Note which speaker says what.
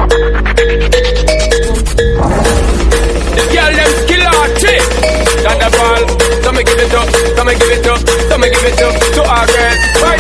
Speaker 1: The girl them skill arty. Thunderball, come and give it up, come and give it up, come and give it up to our girls. Why